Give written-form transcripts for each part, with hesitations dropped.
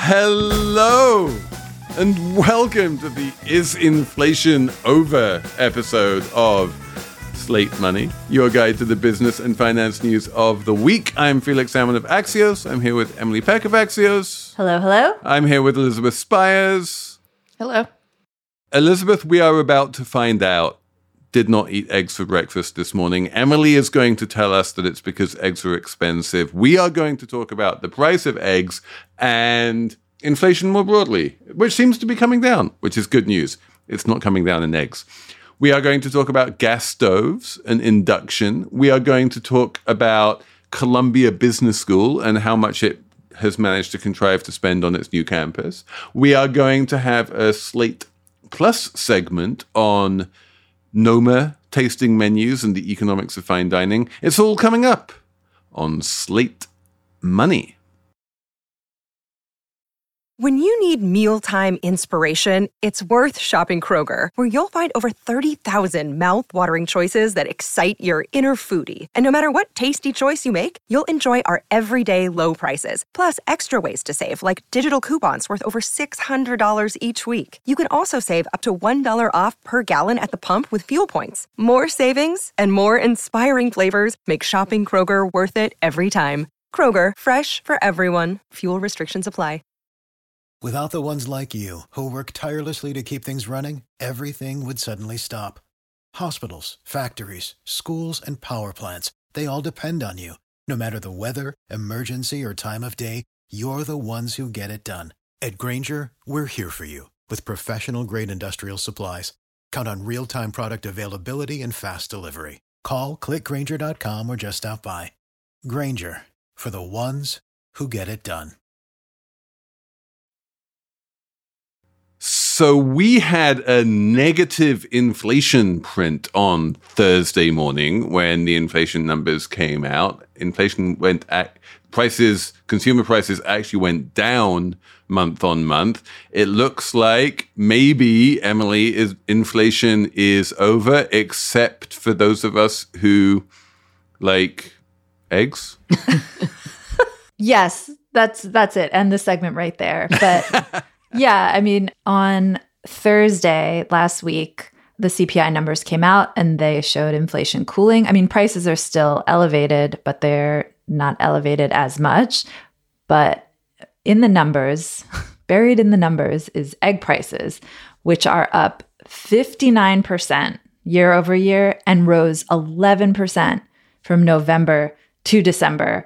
Hello, and welcome to the Is Inflation Over episode of Slate Money, your guide to the business and finance news of the week. I'm Felix Salmon of Axios. I'm here with Emily Peck of Axios. Hello, hello. I'm here with Elizabeth Spires. Hello. Elizabeth, we are about to find out, did not eat eggs for breakfast this morning. Emily is going to tell us that it's because eggs are expensive. We are going to talk about the price of eggs and inflation more broadly, which seems to be coming down, which is good news. It's not coming down in eggs. We are going to talk about gas stoves and induction. We are going to talk about Columbia Business School and how much it has managed to contrive to spend on its new campus. We are going to have a Slate Plus segment on Noma tasting menus and the economics of fine dining. It's all coming up on Slate Money. When you need mealtime inspiration, it's worth shopping Kroger, where you'll find over 30,000 mouth-watering choices that excite your inner foodie. And no matter what tasty choice you make, you'll enjoy our everyday low prices, plus extra ways to save, like digital coupons worth over $600 each week. You can also save up to $1 off per gallon at the pump with fuel points. More savings and more inspiring flavors make shopping Kroger worth it every time. Kroger, fresh for everyone. Fuel restrictions apply. Without the ones like you, who work tirelessly to keep things running, everything would suddenly stop. Hospitals, factories, schools, and power plants, they all depend on you. No matter the weather, emergency, or time of day, you're the ones who get it done. At Grainger, we're here for you with professional-grade industrial supplies. Count on real-time product availability and fast delivery. Call, clickgrainger.com, or just stop by. Grainger, for the ones who get it done. So we had a negative inflation print on Thursday morning when the inflation numbers came out. Consumer prices actually went down month on month. It looks like maybe, Emily, inflation is over, except for those of us who like eggs. Yes, that's it. End the segment right there. But yeah, I mean, on Thursday last week, the CPI numbers came out and they showed inflation cooling. I mean, prices are still elevated, but they're not elevated as much. But in the numbers, buried in the numbers is egg prices, which are up 59% year over year and rose 11% from November to December,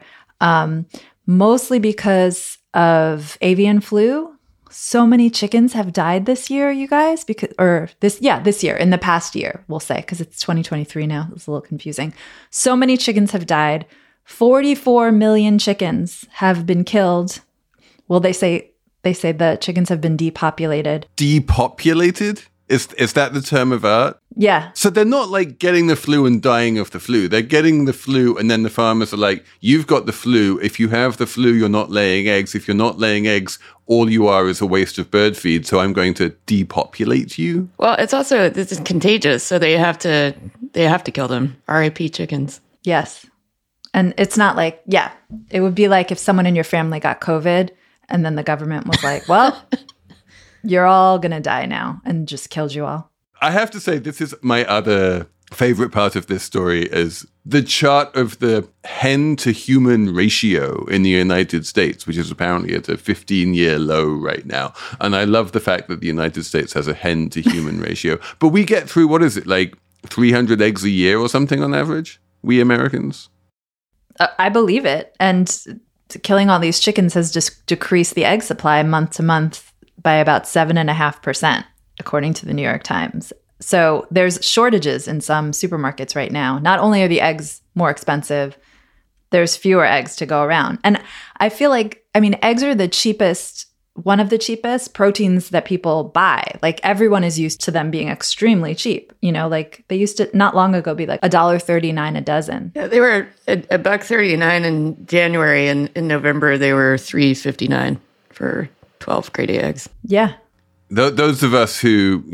mostly because of avian flu. So many chickens have died this year, you guys, this year, in the past year, we'll say, because it's 2023 now. It's a little confusing. So many chickens have died. 44 million chickens have been killed. Well, they say the chickens have been depopulated. Depopulated? Is that the term of art? Yeah. So they're not like getting the flu and dying of the flu. They're getting the flu and then the farmers are like, you've got the flu. If you have the flu, you're not laying eggs. If you're not laying eggs, all you are is a waste of bird feed. So I'm going to depopulate you. Well, this is contagious, so they have to kill them. R.I.P. chickens. Yes. And it's not like, it would be like if someone in your family got COVID and then the government was like, well, you're all going to die now, and just killed you all. I have to say, this is my other favorite part of this story is the chart of the hen to human ratio in the United States, which is apparently at a 15-year low right now. And I love the fact that the United States has a hen to human ratio. But we get through, what is it, like 300 eggs a year or something on average? We Americans? I believe it. And killing all these chickens has just decreased the egg supply month to month by about 7.5%, according to the New York Times. So there's shortages in some supermarkets right now. Not only are the eggs more expensive, there's fewer eggs to go around. And I feel like, eggs are one of the cheapest proteins that people buy. Like, everyone is used to them being extremely cheap. Like they used to not long ago be like $1.39 a dozen. Yeah, they were $1.39 in January, and in November they were $3.59 for 12 grade A eggs. Yeah. Those of us who,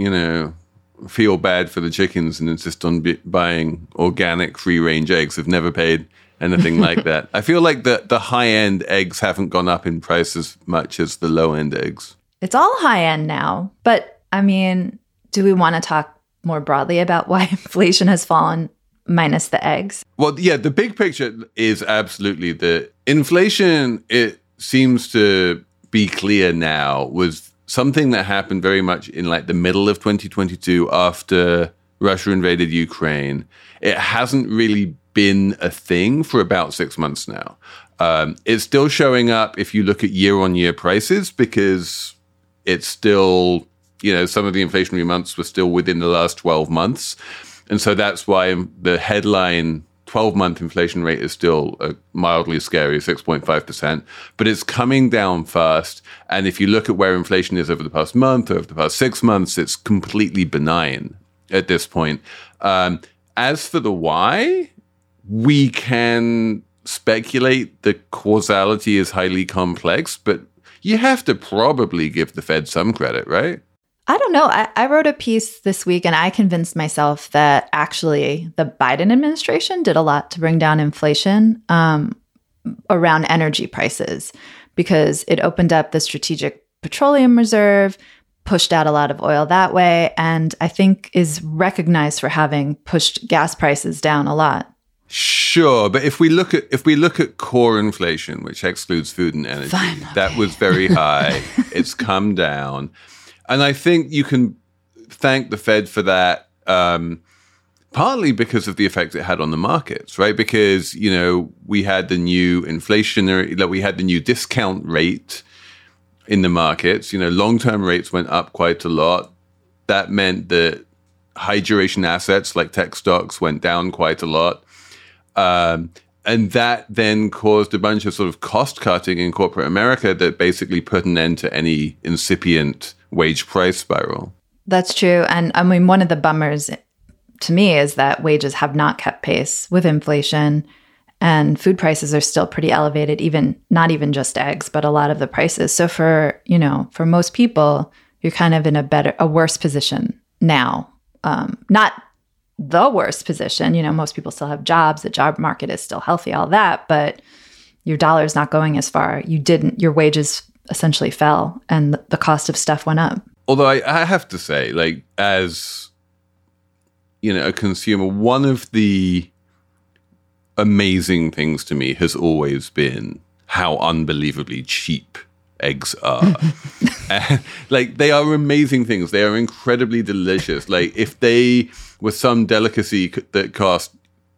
feel bad for the chickens and insist on buying organic free-range eggs have never paid anything like that. I feel like the high-end eggs haven't gone up in price as much as the low-end eggs. It's all high end now. But I mean, do we want to talk more broadly about why inflation has fallen minus the eggs? Well, yeah, the big picture is absolutely the inflation, it seems to be clear now, was something that happened very much in like the middle of 2022 after Russia invaded Ukraine. It hasn't really been a thing for about 6 months now. It's still showing up if you look at year-on-year prices because it's still, some of the inflationary months were still within the last 12 months. And so that's why the headline 12-month inflation rate is still mildly scary, 6.5%, but it's coming down fast. And if you look at where inflation is over the past month, over the past 6 months, it's completely benign at this point. As for the why, we can speculate the causality is highly complex, but you have to probably give the Fed some credit, right? I don't know. I wrote a piece this week and I convinced myself that actually the Biden administration did a lot to bring down inflation around energy prices because it opened up the Strategic Petroleum Reserve, pushed out a lot of oil that way, and I think is recognized for having pushed gas prices down a lot. Sure, but if we look at core inflation, which excludes food and energy, that was very high. It's come down, and I think you can thank the Fed for that. Partly because of the effect it had on the markets, right? Because we had the new we had the new discount rate in the markets. Long-term rates went up quite a lot. That meant that high duration assets like tech stocks went down quite a lot. And that then caused a bunch of sort of cost cutting in corporate America that basically put an end to any incipient wage price spiral. That's true. And I mean, one of the bummers to me is that wages have not kept pace with inflation and food prices are still pretty elevated, not even just eggs, but a lot of the prices. So for most people, you're kind of in a worse position now. Not the worst position. Most people still have jobs. The job market is still healthy, all that, but your dollar's not going as far. Your wages essentially fell and the cost of stuff went up. Although I have to say, like, as, a consumer, one of the amazing things to me has always been how unbelievably cheap eggs are. Like, they are amazing things. They are incredibly delicious. Like, if they were some delicacy that cost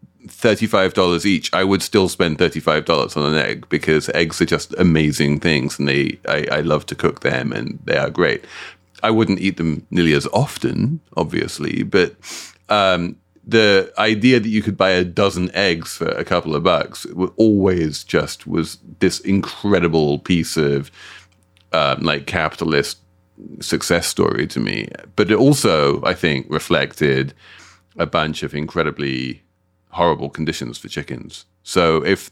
$35 each, I would still spend $35 on an egg because eggs are just amazing things, and I love to cook them, and they are great. I wouldn't eat them nearly as often, obviously, but the idea that you could buy a dozen eggs for a couple of bucks always just was this incredible piece of capitalist success story to me. But it also, I think, reflected a bunch of incredibly horrible conditions for chickens. So if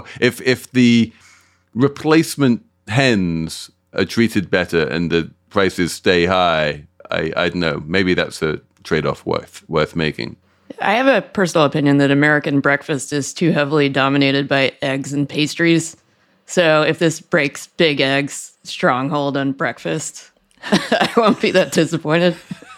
the replacement hens are treated better and the prices stay high, I don't know, maybe that's a trade-off worth making. I have a personal opinion that American breakfast is too heavily dominated by eggs and pastries. So if this breaks Big Eg's stronghold on breakfast, I won't be that disappointed.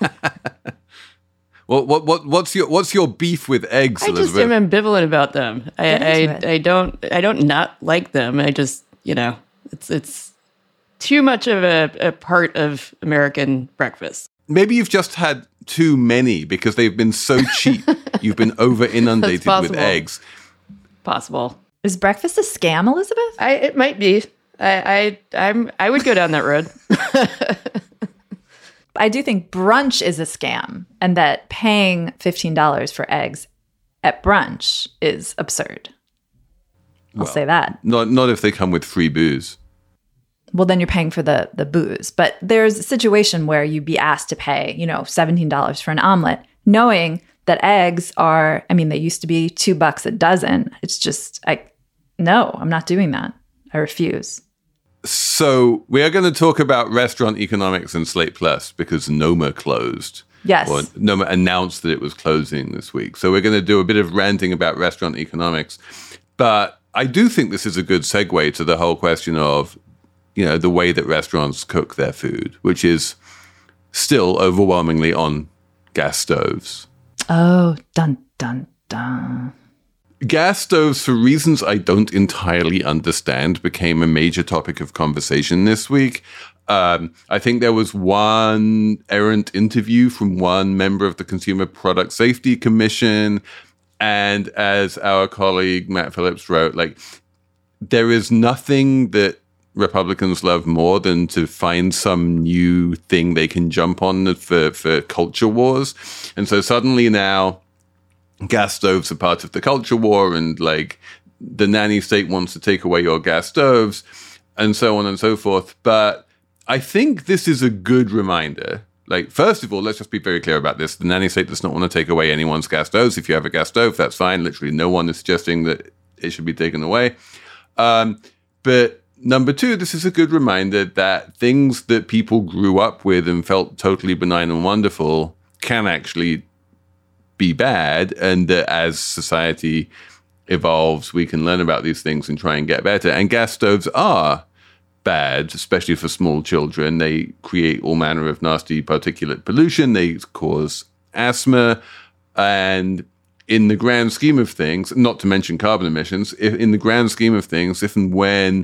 Well, what's your beef with eggs, Elizabeth? I just am ambivalent about them. I don't not like them. I just, it's too much of a part of American breakfast. Maybe you've just had too many because they've been so cheap. You've been over inundated with eggs. Possible. Is breakfast a scam, Elizabeth? It might be. I would go down that road. I do think brunch is a scam, and that paying $15 for eggs at brunch is absurd. I'll say that. Not if they come with free booze. Well, then you're paying for the booze. But there's a situation where you'd be asked to pay, $17 for an omelet, knowing that eggs are, they used to be $2 a dozen. It's just, no, I'm not doing that. I refuse. So we are going to talk about restaurant economics in Slate Plus because Noma closed. Yes. Or Noma announced that it was closing this week. So we're going to do a bit of ranting about restaurant economics. But I do think this is a good segue to the whole question of, the way that restaurants cook their food, which is still overwhelmingly on gas stoves. Oh, dun, dun, dun. Gas stoves, for reasons I don't entirely understand, became a major topic of conversation this week. I think there was one errant interview from one member of the Consumer Product Safety Commission. And as our colleague Matt Phillips wrote, there is nothing that Republicans love more than to find some new thing they can jump on for culture wars. And so suddenly now gas stoves are part of the culture war, and the nanny state wants to take away your gas stoves and so on and so forth. But I think this is a good reminder. First of all, let's just be very clear about this. The nanny state does not want to take away anyone's gas stoves. If you have a gas stove, that's fine. Literally no one is suggesting that it should be taken away. But number two, this is a good reminder that things that people grew up with and felt totally benign and wonderful can actually be bad, and that as society evolves, we can learn about these things and try and get better. And gas stoves are bad, especially for small children. They create all manner of nasty particulate pollution. They cause asthma. And in the grand scheme of things, not to mention carbon emissions, in the grand scheme of things, if and when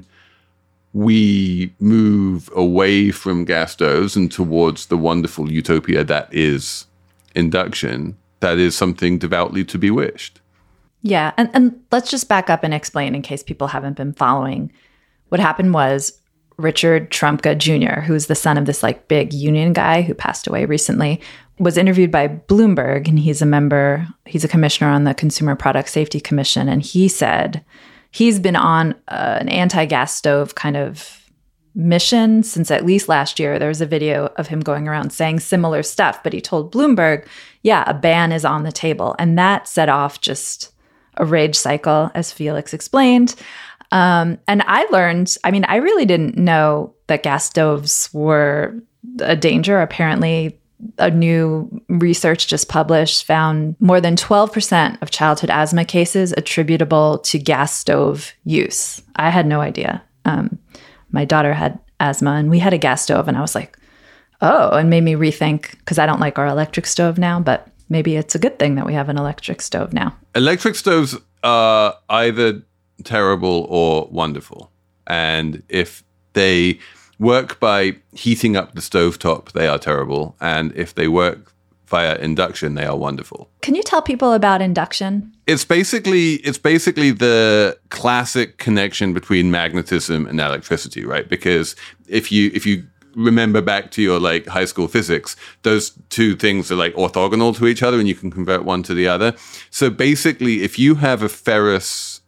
we move away from gas stoves and towards the wonderful utopia that is induction, that is something devoutly to be wished. Yeah. And let's just back up and explain in case people haven't been following. What happened was Richard Trumka Jr., who's the son of this big union guy who passed away recently, was interviewed by Bloomberg, and he's a commissioner on the Consumer Product Safety Commission. And he said he's been on an anti-gas stove kind of mission since at least last year. There was a video of him going around saying similar stuff, but he told Bloomberg, yeah, a ban is on the table. And that set off just a rage cycle, as Felix explained. And I learned, I really didn't know that gas stoves were a danger. Apparently, a new research just published found more than 12% of childhood asthma cases attributable to gas stove use. I had no idea. My daughter had asthma and we had a gas stove, and I was like, oh, and made me rethink, because I don't like our electric stove now, but maybe it's a good thing that we have an electric stove now. Electric stoves are either terrible or wonderful. And if they work by heating up the stovetop, they are terrible. And if they work via induction, they are wonderful. Can you tell people about induction? It's basically the classic connection between magnetism and electricity, right? Because if you remember back to your high school physics, those two things are orthogonal to each other, and you can convert one to the other. So basically, if you have a ferrous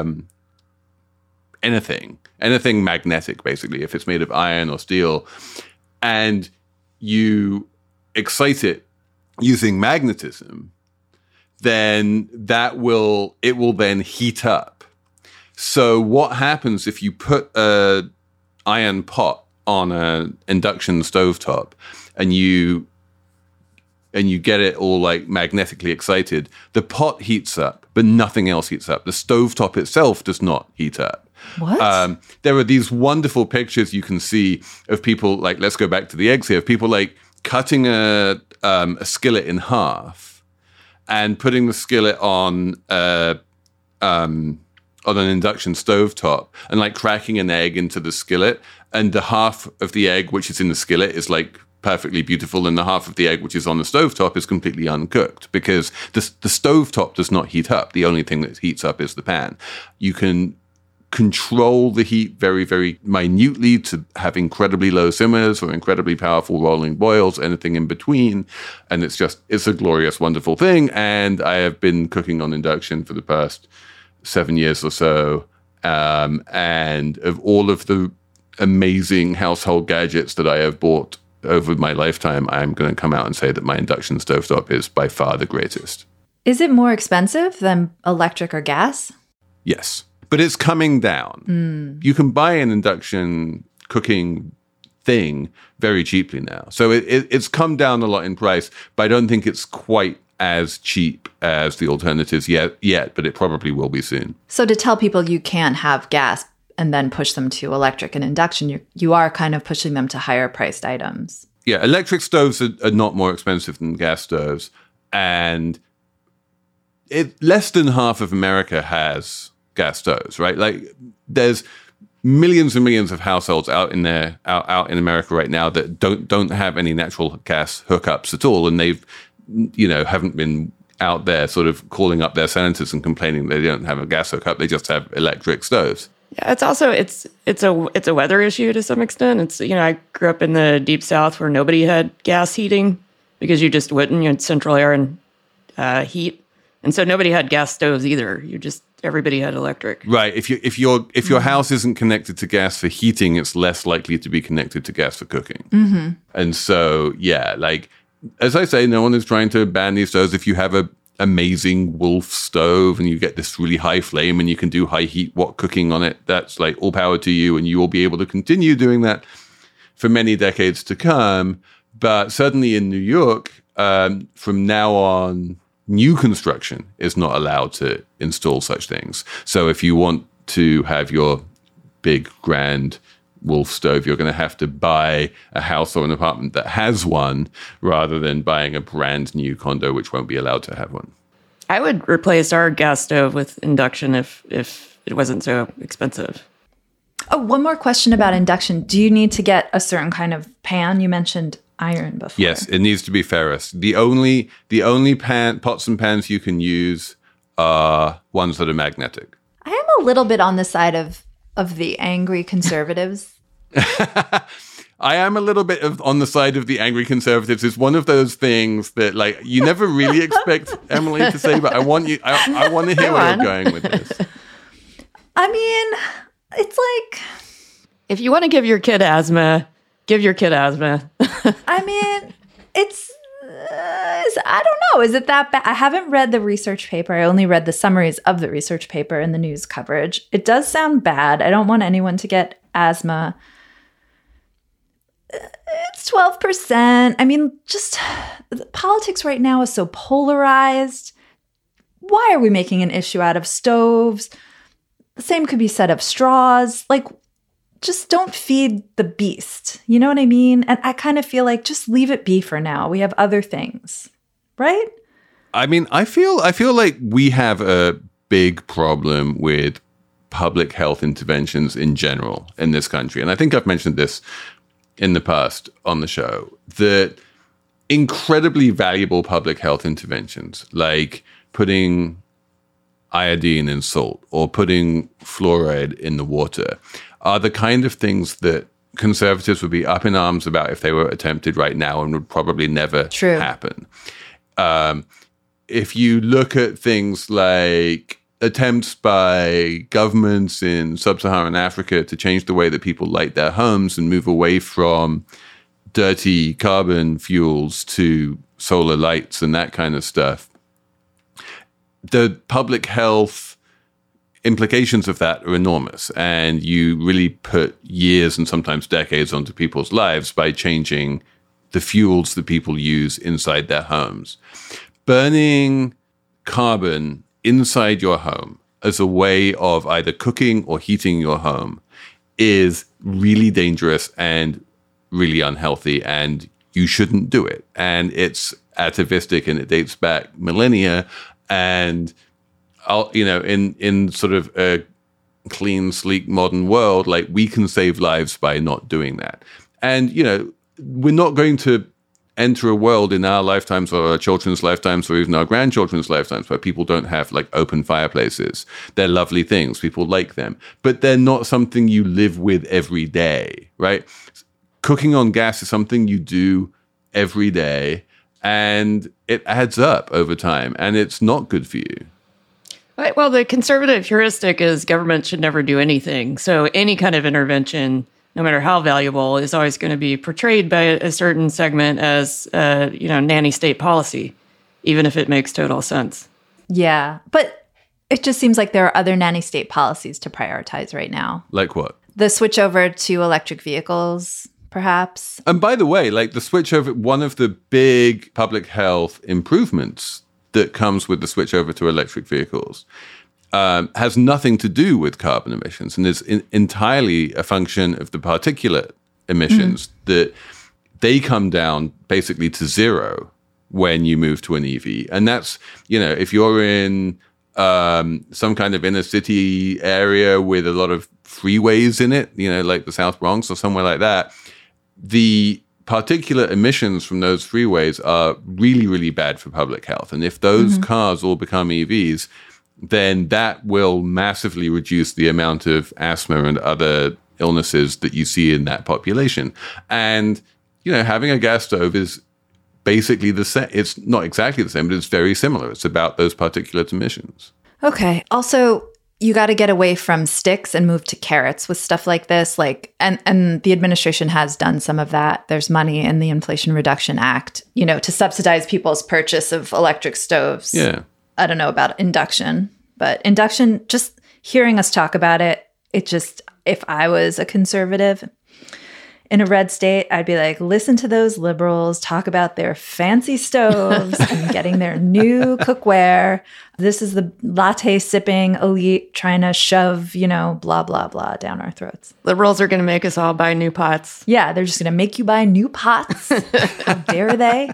anything magnetic, basically, if it's made of iron or steel, and you excite it using magnetism, then it will then heat up. So what happens if you put an iron pot on an induction stovetop and you get it all magnetically excited, the pot heats up, but nothing else heats up. The stovetop itself does not heat up. What? There are these wonderful pictures you can see of people, let's go back to the eggs here, of people cutting a skillet in half and putting the skillet on an induction stovetop and cracking an egg into the skillet, and the half of the egg which is in the skillet is perfectly beautiful, and the half of the egg which is on the stovetop is completely uncooked, because the stovetop does not heat up. The only thing that heats up is the pan. You can control the heat very, very minutely to have incredibly low simmers or incredibly powerful rolling boils, anything in between. And it's a glorious, wonderful thing. And I have been cooking on induction for the past 7 years or so. And of all of the amazing household gadgets that I have bought over my lifetime, I'm going to come out and say that my induction stovetop is by far the greatest. Is it more expensive than electric or gas? Yes. But it's coming down. You can buy an induction cooking thing very cheaply now. So it's come down a lot in price, but I don't think it's quite as cheap as the alternatives yet, but it probably will be soon. So to tell people you can't have gas and then push them to electric and induction, you are kind of pushing them to higher priced items. Yeah, electric stoves are not more expensive than gas stoves. And less than half of America has gas stoves, right? Like there's millions and millions of households out in America right now that don't have any natural gas hookups at all. And they've, haven't been out there sort of calling up their senators and complaining they don't have a gas hookup. They just have electric stoves. Yeah, it's also it's a weather issue to some extent. It's I grew up in the deep South where nobody had gas heating because you just wouldn't. You had central air and heat, and so nobody had gas stoves either. Everybody had electric. Right. If your house isn't connected to gas for heating, it's less likely to be connected to gas for cooking. Mm-hmm. And so like as I say, no one is trying to ban these stoves. If you have a amazing Wolf stove and you get this really high flame and you can do high heat wok cooking on it, that's like all power to you, and you will be able to continue doing that for many decades to come. But certainly in New York, from now on, new construction is not allowed to install such things. So if you want to have your big grand Wolf stove, you're going to have to buy a house or an apartment that has one rather than buying a brand new condo which won't be allowed to have one. I would replace our gas stove with induction if it wasn't so expensive. Oh, one more question about induction. Do you need to get a certain kind of pan? You mentioned iron before. Yes, it needs to be ferrous. The only pots and pans you can use are ones that are magnetic. I am a little bit on the side of the angry conservatives. I am a little bit on the side of the angry conservatives. It's one of those things that like you never really expect Emily to say, but I want to hear where you're going with this. I mean, it's like, if you want to give your kid asthma, give your kid asthma. I mean, it's I don't know. Is it that bad? I haven't read the research paper. I only read the summaries of the research paper and the news coverage. It does sound bad. I don't want anyone to get asthma. It's 12%. I mean, just politics right now is so polarized. Why are we making an issue out of stoves? The same could be said of straws. Like, just don't feed the beast. You know what I mean? And I kind of feel like just leave it be for now. We have other things, right? I mean, I feel like we have a big problem with public health interventions in general in this country. And I think I've mentioned this in the past on the show, that incredibly valuable public health interventions, like putting iodine in salt or putting fluoride in the water, are the kind of things that conservatives would be up in arms about if they were attempted right now and would probably never happen. If you look at things like attempts by governments in sub-Saharan Africa to change the way that people light their homes and move away from dirty carbon fuels to solar lights and that kind of stuff, the public health implications of that are enormous. And you really put years and sometimes decades onto people's lives by changing the fuels that people use inside their homes. Burning carbon inside your home as a way of either cooking or heating your home is really dangerous and really unhealthy, and you shouldn't do it. And it's atavistic and it dates back millennia. And in sort of a clean, sleek, modern world, like we can save lives by not doing that. And, we're not going to enter a world in our lifetimes or our children's lifetimes or even our grandchildren's lifetimes where people don't have like open fireplaces. They're lovely things. People like them, but they're not something you live with every day, right? Cooking on gas is something you do every day, and it adds up over time, and it's not good for you. Right. Well, the conservative heuristic is government should never do anything. So any kind of intervention, no matter how valuable, is always going to be portrayed by a certain segment as, nanny state policy, even if it makes total sense. Yeah, but it just seems like there are other nanny state policies to prioritize right now. Like what? The switch over to electric vehicles, perhaps. And by the way, like the switch over, one of the big public health improvements that comes with the switch over to electric vehicles has nothing to do with carbon emissions and is entirely a function of the particulate emissions that they come down basically to zero when you move to an EV. And that's, if you're in some kind of inner city area with a lot of freeways in it, like the South Bronx or somewhere like that, the particulate emissions from those freeways are really, really bad for public health. And if those cars all become EVs, then that will massively reduce the amount of asthma and other illnesses that you see in that population. And, having a gas stove is basically the same. It's not exactly the same, but it's very similar. It's about those particulate emissions. Okay. Also, you got to get away from sticks and move to carrots with stuff like this. And the administration has done some of that. There's money in the Inflation Reduction Act, to subsidize people's purchase of electric stoves. Yeah. I don't know about induction, but induction, just hearing us talk about it, if I was a conservative in a red state, I'd be like, listen to those liberals talk about their fancy stoves and getting their new cookware. This is the latte sipping elite trying to shove, blah, blah, blah down our throats. Liberals are going to make us all buy new pots. Yeah, they're just going to make you buy new pots. How dare they?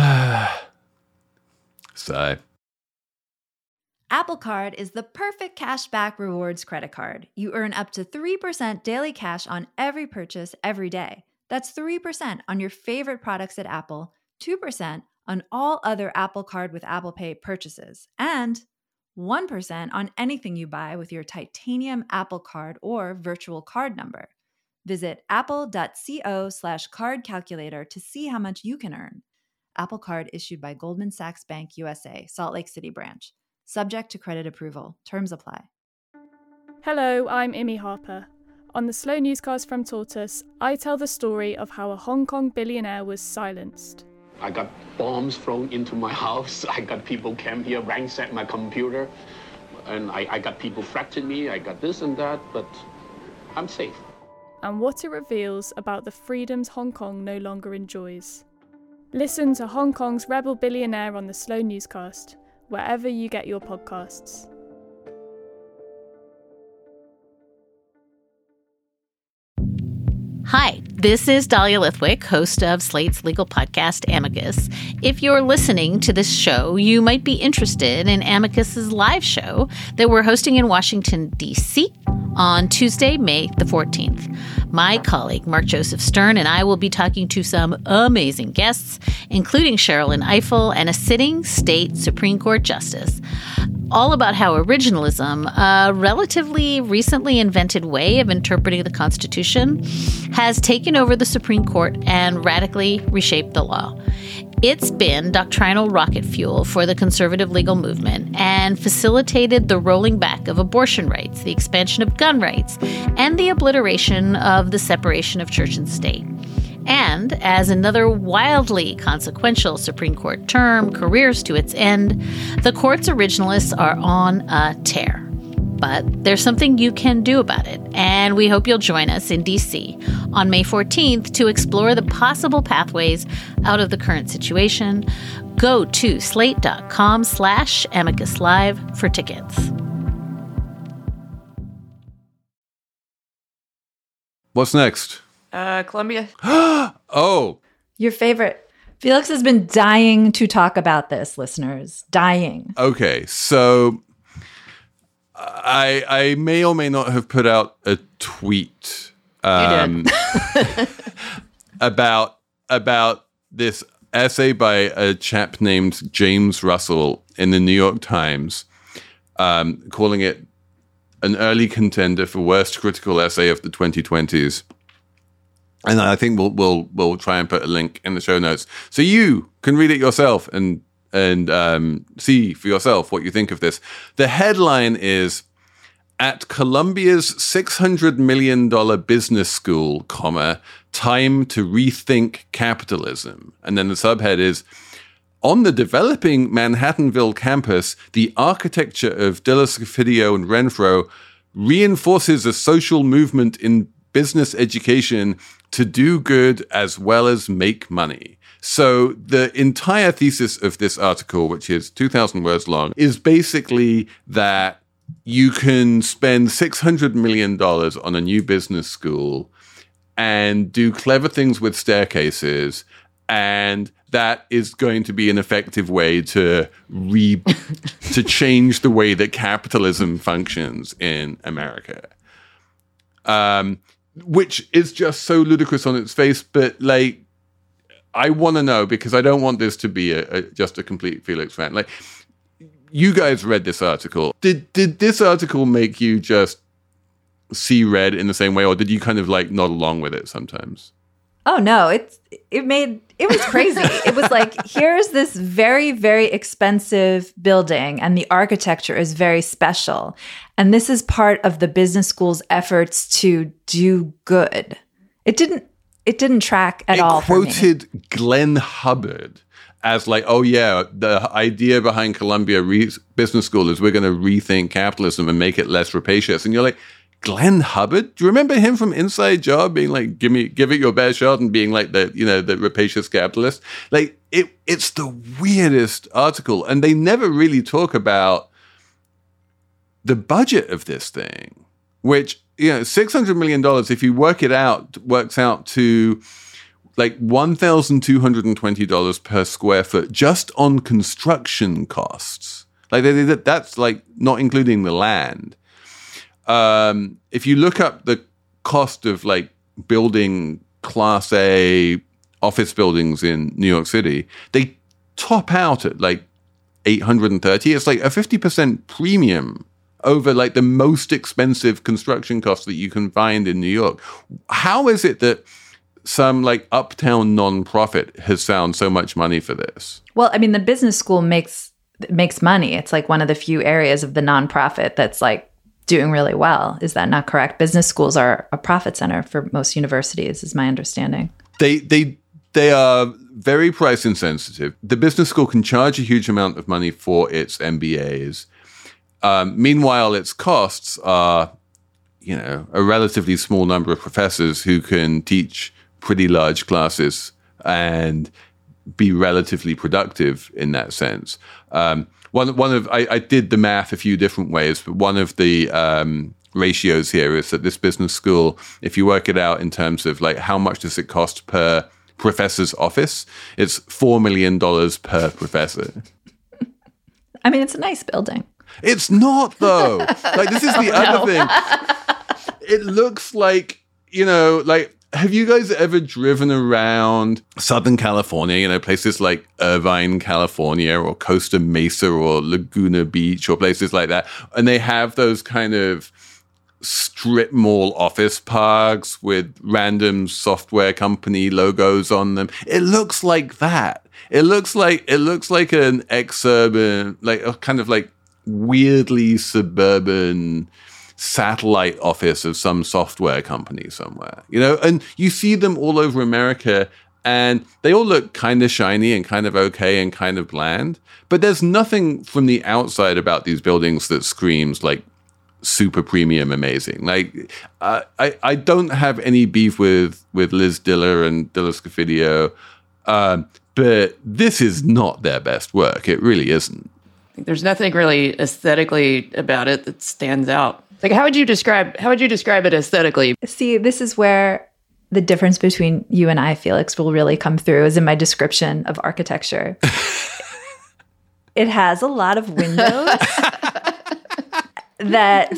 Sigh. Apple Card is the perfect cashback rewards credit card. You earn up to 3% daily cash on every purchase every day. That's 3% on your favorite products at Apple, 2% on all other Apple Card with Apple Pay purchases, and 1% on anything you buy with your titanium Apple Card or virtual card number. Visit apple.co/card calculator to see how much you can earn. Apple Card issued by Goldman Sachs Bank USA, Salt Lake City branch. Subject to credit approval. Terms apply. Hello, I'm Imi Harper. On the Slow Newscast from Tortoise, I tell the story of how a Hong Kong billionaire was silenced. I got bombs thrown into my house. I got people came here, ransacked my computer. And I got people threatening me. I got this and that, but I'm safe. And what it reveals about the freedoms Hong Kong no longer enjoys. Listen to Hong Kong's rebel billionaire on the Slow Newscast, wherever you get your podcasts. Hi, this is Dahlia Lithwick, host of Slate's legal podcast, Amicus. If you're listening to this show, you might be interested in Amicus's live show that we're hosting in Washington, D.C. on Tuesday, May the 14th. My colleague, Mark Joseph Stern, and I will be talking to some amazing guests, including Sherrilyn Ifill and a sitting state Supreme Court justice, all about how originalism, a relatively recently invented way of interpreting the Constitution, has taken over the Supreme Court and radically reshaped the law. It's been doctrinal rocket fuel for the conservative legal movement and facilitated the rolling back of abortion rights, the expansion of gun rights, and the obliteration of the separation of church and state. And as another wildly consequential Supreme Court term careers to its end, the court's originalists are on a tear. But there's something you can do about it, and we hope you'll join us in D.C. on May 14th to explore the possible pathways out of the current situation. Go to slate.com/Amicus Live for tickets. What's next? Columbia. Oh, Your favorite. Felix has been dying to talk about this, listeners. Dying. okay. So I may or may not have put out a tweet about this essay by a chap named James Russell in the New York Times, calling it an early contender for worst critical essay of the 2020s. And I think we'll try and put a link in the show notes so you can read it yourself and see for yourself what you think of this. The headline is, "At Columbia's $600 million business school, time to rethink capitalism." And then the subhead is, "On the developing Manhattanville campus, the architecture of De La Scofidio and Renfro reinforces a social movement in business education to do good as well as make money. So the entire thesis of this article, which is 2,000 words long, is basically that you can spend $600 million on a new business school and do clever things with staircases, and that is going to be an effective way to to change the way that capitalism functions in America. Which is just so ludicrous on its face, but like, I want to know, because I don't want this to be just a complete Felix rant. Like, you guys read this article. Did this article make you just see red in the same way, or did you kind of like nod along with it sometimes? Oh no, it was crazy. It was like, here's this very, very expensive building and the architecture is very special. And this is part of the business school's efforts to do good. It didn't track at all. It quoted Glenn Hubbard as like, oh yeah, the idea behind Columbia Business School is we're going to rethink capitalism and make it less rapacious. And you're like, Glenn Hubbard? Do you remember him from Inside Job being like, give it your best shot, and being like the rapacious capitalist? Like, it's the weirdest article. And they never really talk about the budget of this thing, which, $600 million, if you work it out, works out to like $1,220 per square foot just on construction costs. Like, that's like not including the land. If you look up the cost of like building Class A office buildings in New York City, they top out at like $830. It's like a 50% premium over like the most expensive construction costs that you can find in New York. How is it that some like uptown nonprofit has found so much money for this? Well, I mean, the business school makes money. It's like one of the few areas of the nonprofit that's like doing really well. Is that not correct? Business schools are a profit center for most universities, is my understanding. They are very price insensitive. The business school can charge a huge amount of money for its MBAs. Meanwhile, its costs are, a relatively small number of professors who can teach pretty large classes and be relatively productive in that sense. I did the math a few different ways, but one of the ratios here is that this business school, if you work it out in terms of like how much does it cost per professor's office, it's $4 million per professor. I mean, it's a nice building. It's not, though. Like, this is the other thing. It looks like, have you guys ever driven around Southern California, places like Irvine, California, or Costa Mesa or Laguna Beach or places like that? And they have those kind of strip mall office parks with random software company logos on them. It looks like that. It looks like an exurban, like a kind of like weirdly suburban satellite office of some software company somewhere, and you see them all over America, and they all look kind of shiny and kind of okay and kind of bland, but there's nothing from the outside about these buildings that screams like super premium amazing. Like, I don't have any beef with Liz Diller and Diller Scofidio, but this is not their best work. It really isn't. There's nothing really aesthetically about it that stands out. Like, how would you describe it aesthetically? See, this is where the difference between you and I, Felix, will really come through, is in my description of architecture. It has a lot of windows that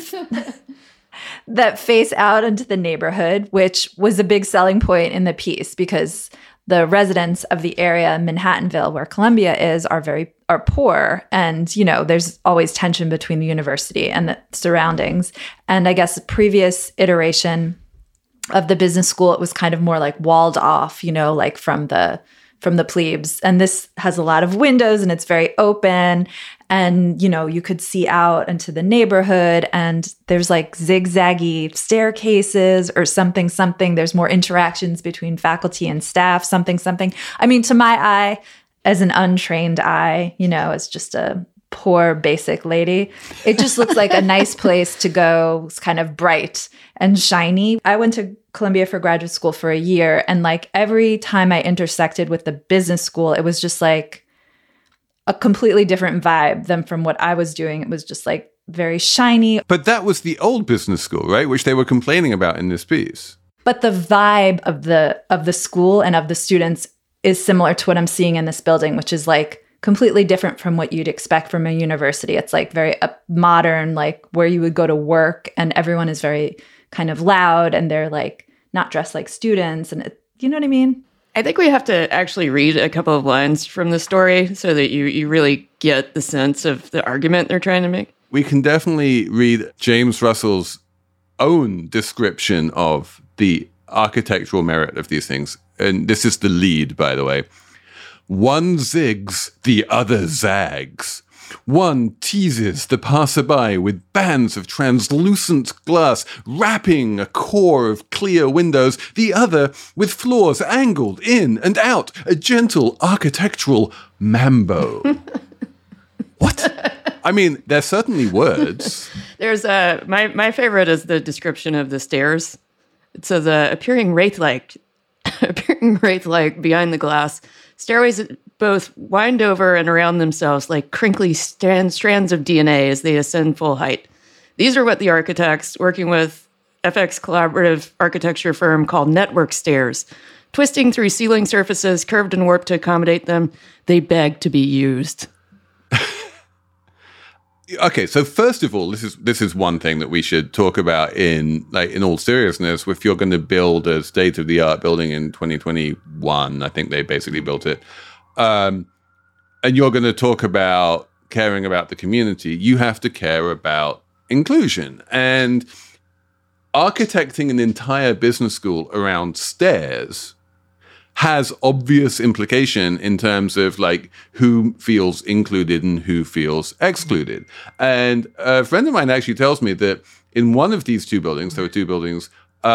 face out into the neighborhood, which was a big selling point in the piece, because the residents of the area in Manhattanville, where Columbia is, are poor. And, there's always tension between the university and the surroundings. And I guess the previous iteration of the business school, it was kind of more like walled off, like from the plebes. And this has a lot of windows and it's very open. And, you could see out into the neighborhood, and there's like zigzaggy staircases or something. There's more interactions between faculty and staff, something. I mean, to my eye, as an untrained eye, as just a poor basic lady, it just looks like a nice place to go. It's kind of bright and shiny. I went to Columbia for graduate school for a year. And like every time I intersected with the business school, it was just like a completely different vibe than from what I was doing. It was just like very shiny. But that was the old business school, right? Which they were complaining about in this piece. But the vibe of the school and of the students is similar to what I'm seeing in this building, which is like completely different from what you'd expect from a university. It's like very modern, like where you would go to work, and everyone is very kind of loud, and they're like not dressed like students. And you know what I mean? I think we have to actually read a couple of lines from the story so that you really get the sense of the argument they're trying to make. We can definitely read James Russell's own description of the architectural merit of these things. And this is the lead, by the way. One zigs, the other zags. One teases the passerby with bands of translucent glass wrapping a core of clear windows, the other with floors angled in and out, a gentle architectural mambo. What? I mean, there's certainly words. There's my favorite is the description of the stairs. It says, appearing wraith-like behind the glass, stairways both wind over and around themselves like crinkly strands of DNA as they ascend full height. These are what the architects working with FX collaborative architecture firm called network stairs. Twisting through ceiling surfaces, curved and warped to accommodate them, they beg to be used. Okay, so first of all, this is one thing that we should talk about in all seriousness. If you're going to build a state-of-the-art building in 2021, I think they basically built it, and you're going to talk about caring about the community, you have to care about inclusion. And architecting an entire business school around stairs has obvious implication in terms of like who feels included and who feels excluded. And a friend of mine actually tells me that in one of these two buildings, there are two buildings,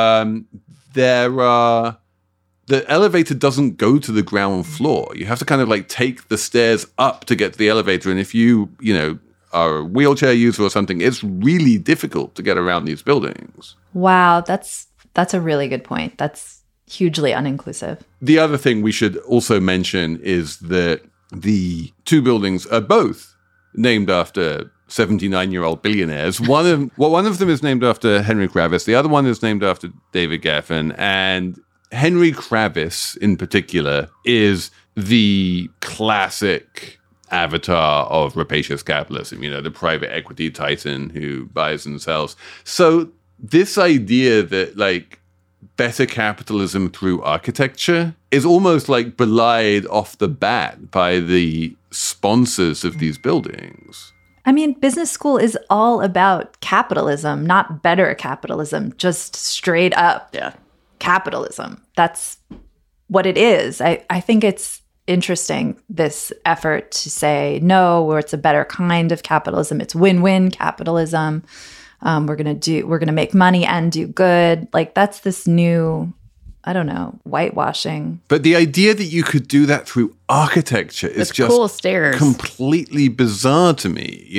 the elevator doesn't go to the ground floor. You have to kind of like take the stairs up to get to the elevator. And if you are a wheelchair user or something, it's really difficult to get around these buildings. Wow, that's a really good point. That's hugely uninclusive. The other thing we should also mention is that the two buildings are both named after 79-year-old billionaires. One of them is named after Henry Kravis. The other one is named after David Geffen. And Henry Kravis, in particular, is the classic avatar of rapacious capitalism, the private equity titan who buys and sells. So this idea that like better capitalism through architecture is almost like belied off the bat by the sponsors of these buildings. I mean, business school is all about capitalism, not better capitalism, just straight up capitalism. That's what it is. I think it's interesting, this effort to say no, or it's a better kind of capitalism. It's win-win capitalism. We're gonna make money and do good. Like that's this new, I don't know, whitewashing. But the idea that you could do that through architecture is just cool stairs. Completely bizarre to me,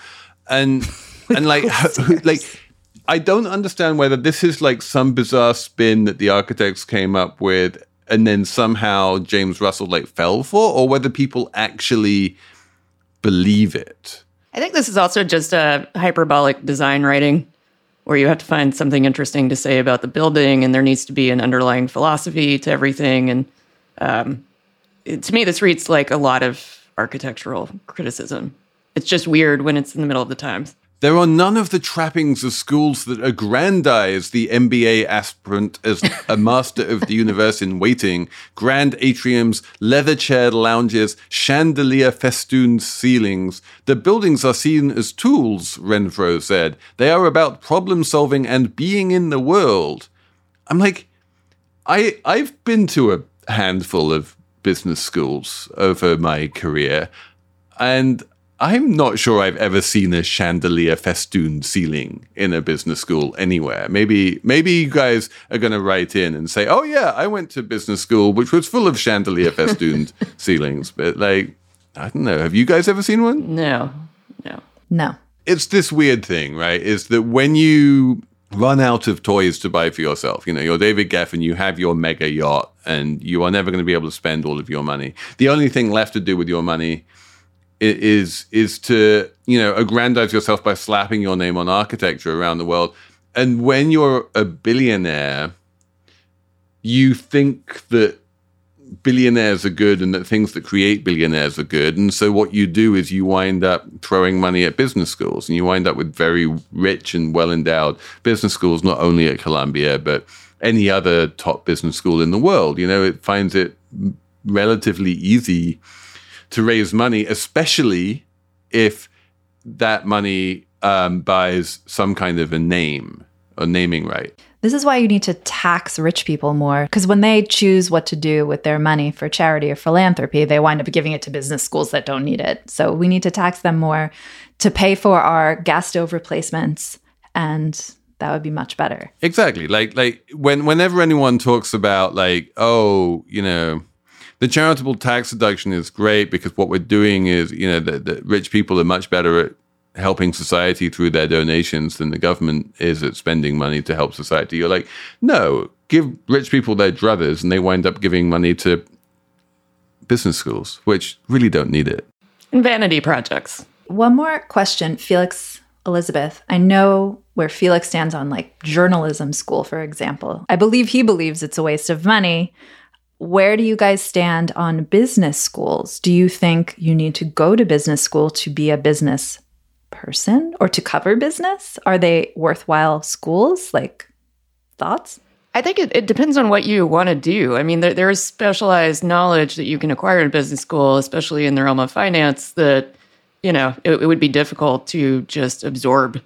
and like like I don't understand whether this is like some bizarre spin that the architects came up with and then somehow James Russell like fell for, or whether people actually believe it. I think this is also just a hyperbolic design writing where you have to find something interesting to say about the building and there needs to be an underlying philosophy to everything. And to me, this reads like a lot of architectural criticism. It's just weird when it's in the middle of the times. There are none of the trappings of schools that aggrandize the MBA aspirant as a master of the universe in waiting. Grand atriums, leather-chaired lounges, chandelier-festooned ceilings. The buildings are seen as tools, Renfro said. They are about problem-solving and being in the world. I'm like, I've been to a handful of business schools over my career, and I'm not sure I've ever seen a chandelier festooned ceiling in a business school anywhere. Maybe you guys are going to write in and say, oh yeah, I went to business school, which was full of chandelier festooned ceilings. But like, I don't know. Have you guys ever seen one? No. No. It's this weird thing, right? Is that when you run out of toys to buy for yourself. You know, you're David Geffen, you have your mega yacht, and you are never going to be able to spend all of your money. The only thing left to do with your money is to, you know, aggrandize yourself by slapping your name on architecture around the world. And when you're a billionaire, you think that billionaires are good and that things that create billionaires are good. And so what you do is you wind up throwing money at business schools, and you wind up with very rich and well-endowed business schools, not only at Columbia, but any other top business school in the world. You know, it finds it relatively easy to raise money, especially if that money buys some kind of a name or naming right. This is why you need to tax rich people more, because when they choose what to do with their money for charity or philanthropy, they wind up giving it to business schools that don't need it. So we need to tax them more to pay for our gas stove replacements, and that would be much better. Exactly. Like whenever anyone talks about like, oh, you know, the charitable tax deduction is great because what we're doing is, you know, the rich people are much better at helping society through their donations than the government is at spending money to help society. You're like, no, give rich people their druthers, and they wind up giving money to business schools, which really don't need it. And vanity projects. One more question, Felix, Elizabeth. I know where Felix stands on like journalism school, for example. I believe he believes it's a waste of money. Where do you guys stand on business schools? Do you think you need to go to business school to be a business person or to cover business? Are they worthwhile schools? Like, thoughts? I think it depends on what you want to do. I mean, there is specialized knowledge that you can acquire in business school, especially in the realm of finance, that, you know, it would be difficult to just absorb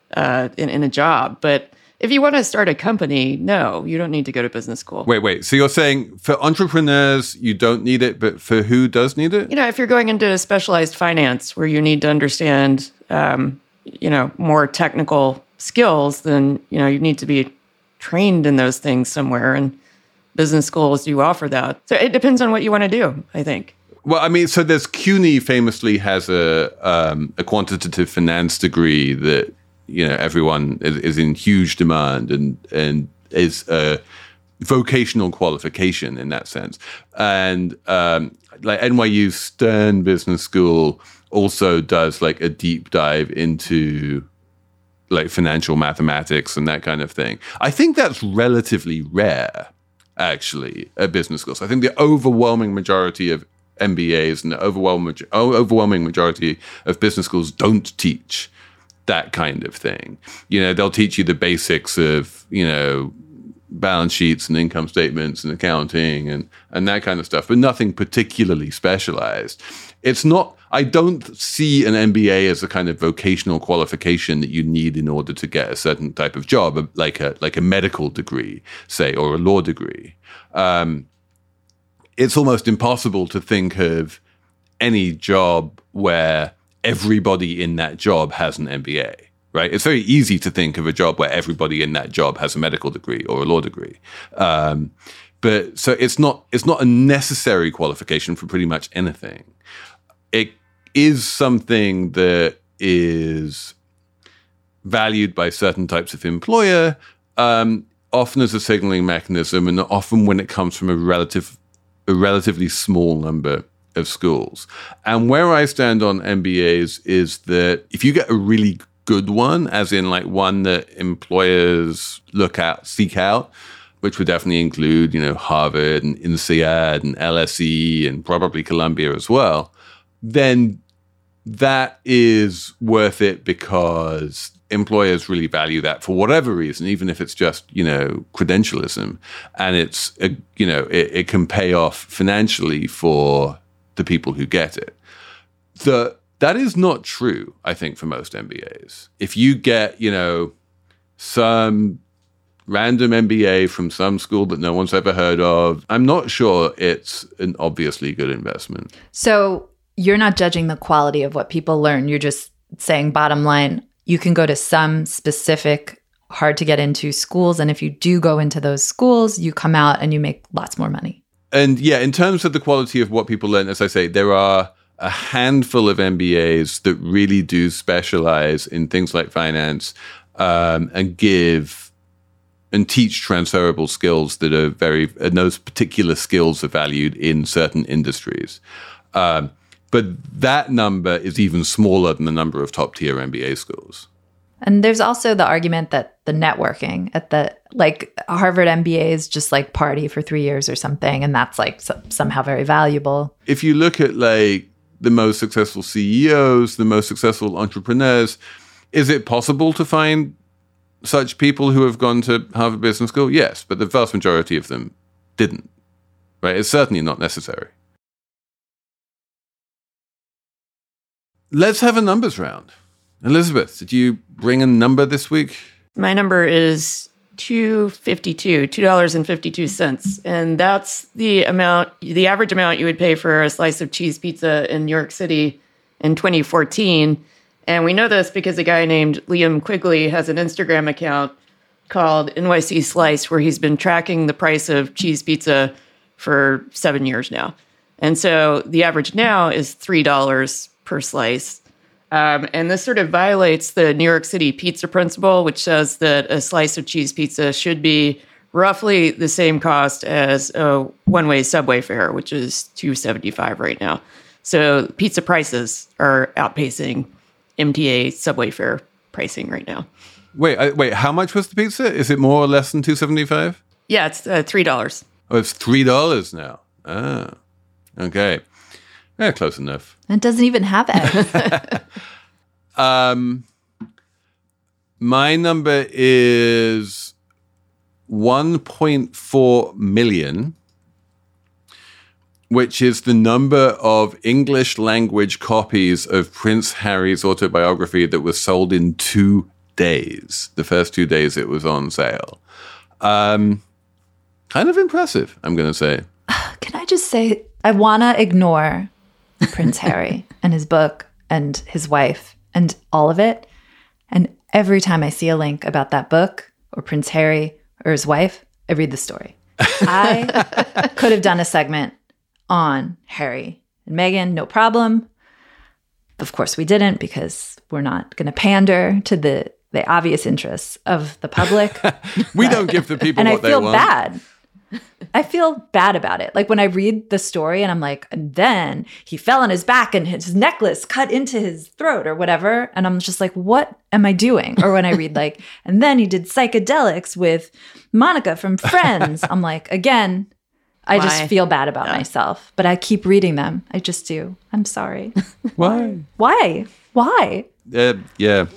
in a job. But if you want to start a company, no, you don't need to go to business school. Wait. So you're saying for entrepreneurs, you don't need it, but for who does need it? You know, if you're going into specialized finance where you need to understand, you know, more technical skills, then, you know, you need to be trained in those things somewhere. And business schools do offer that. So it depends on what you want to do, I think. Well, I mean, so there's CUNY famously has a quantitative finance degree that, you know, everyone is in huge demand and is a vocational qualification in that sense. And like NYU Stern Business School also does like a deep dive into like financial mathematics and that kind of thing. I think that's relatively rare, actually, at business schools. I think the overwhelming majority of MBAs and the overwhelming majority of business schools don't teach that kind of thing. You know, they'll teach you the basics of, you know, balance sheets and income statements and accounting and that kind of stuff, but nothing particularly specialized. It's not, I don't see an MBA as a kind of vocational qualification that you need in order to get a certain type of job, like a medical degree, say, or a law degree. It's almost impossible to think of any job where everybody in that job has an MBA, right? It's very easy to think of a job where everybody in that job has a medical degree or a law degree. But so it's not a necessary qualification for pretty much anything. It is something that is valued by certain types of employer, often as a signaling mechanism, and often when it comes from a relatively small number of schools. And where I stand on MBAs is that if you get a really good one, as in like one that employers seek out, which would definitely include, you know, Harvard and INSEAD and LSE and probably Columbia as well, then that is worth it because employers really value that for whatever reason, even if it's just, you know, credentialism. And it's, you know, it can pay off financially for the people who get it. That is not true, I think, for most MBAs. If you get, you know, some random MBA from some school that no one's ever heard of, I'm not sure it's an obviously good investment. So you're not judging the quality of what people learn. You're just saying, bottom line, you can go to some specific hard to get into schools. And if you do go into those schools, you come out and you make lots more money. And yeah, in terms of the quality of what people learn, as I say, there are a handful of MBAs that really do specialize in things like finance. and give and teach transferable skills that are and those particular skills are valued in certain industries. But that number is even smaller than the number of top-tier MBA schools. And there's also the argument that the networking at Harvard MBA is just like party for 3 years or something, and that's like somehow very valuable. If you look at like the most successful CEOs, the most successful entrepreneurs, is it possible to find such people who have gone to Harvard Business School? Yes, but the vast majority of them didn't. Right? It's certainly not necessary. Let's have a numbers round. Elizabeth, did you bring a number this week? My number is $2.52, and that's the average amount you would pay for a slice of cheese pizza in New York City in 2014. And we know this because a guy named Liam Quigley has an Instagram account called NYC Slice, where he's been tracking the price of cheese pizza for 7 years now. And so the average now is $3 per slice. And this sort of violates the New York City pizza principle, which says that a slice of cheese pizza should be roughly the same cost as a one-way subway fare, which is $2.75 right now. So pizza prices are outpacing MTA subway fare pricing right now. Wait, how much was the pizza? Is it more or less than $2.75? Yeah, it's $3. Oh, it's $3 now. Ah, okay. Yeah, close enough. It doesn't even have eggs. My number is 1.4 million, which is the number of English language copies of Prince Harry's autobiography that was sold in 2 days. The first 2 days it was on sale. Kind of impressive, I'm going to say. Can I just say, I want to ignore Prince Harry and his book and his wife and all of it. And every time I see a link about that book or Prince Harry or his wife, I read the story. I could have done a segment on Harry and Meghan, no problem. Of course we didn't, because we're not going to pander to the obvious interests of the public. We don't give the people what they want. And I feel bad. I feel bad about it. Like when I read the story and I'm like, and then he fell on his back and his necklace cut into his throat or whatever. And I'm just like, what am I doing? Or when I read like, and then he did psychedelics with Monica from Friends. I'm like, again, I just feel bad about myself. But I keep reading them. I just do. I'm sorry. Why? Why? Yeah.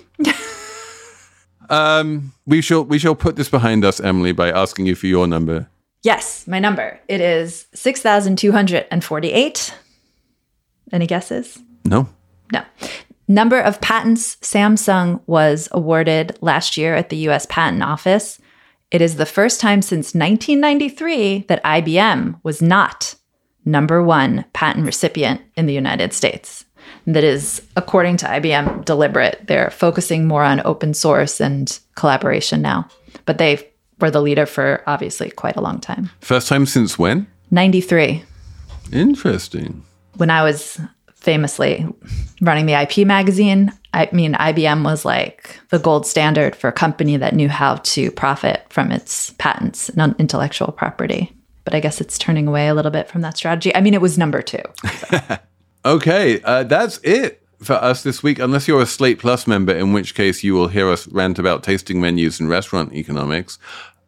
We shall put this behind us, Emily, by asking you for your number. Yes, my number. It is 6,248. Any guesses? No. Number of patents Samsung was awarded last year at the U.S. Patent Office. It is the first time since 1993 that IBM was not number one patent recipient in the United States. That is, according to IBM, deliberate. They're focusing more on open source and collaboration now. But they were the leader for obviously quite a long time. First time since when? 93. Interesting. When I was famously running the IP magazine, IBM was like the gold standard for a company that knew how to profit from its patents and intellectual property. But I guess it's turning away a little bit from that strategy. I mean, it was number 2. So. Okay, that's it for us this week, unless you're a Slate Plus member, in which case you will hear us rant about tasting menus and restaurant economics.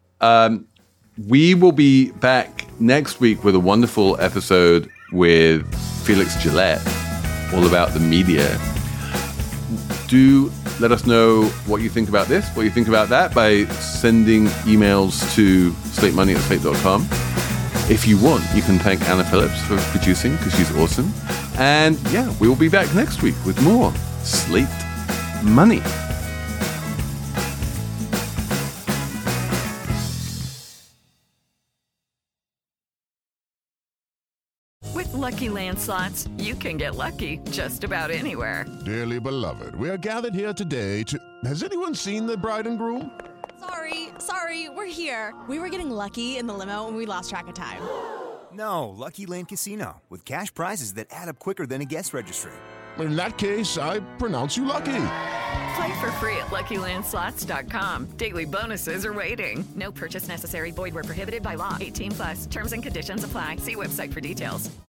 We will be back next week with a wonderful episode with Felix Gillette, all about the media. Do let us know what you think about this, what you think about that, by sending emails to slatemoney@slate.com. If you want, you can thank Anna Phillips for producing, because she's awesome. And yeah, we will be back next week with more Slate Money. With Lucky Land Slots, you can get lucky just about anywhere. Dearly beloved, we are gathered here today to... Has anyone seen the bride and groom? Sorry, we're here. We were getting lucky in the limo and we lost track of time. No, Lucky Land Casino, with cash prizes that add up quicker than a guest registry. In that case, I pronounce you lucky. Play for free at LuckyLandSlots.com. Daily bonuses are waiting. No purchase necessary. Void where prohibited by law. 18+. Terms and conditions apply. See website for details.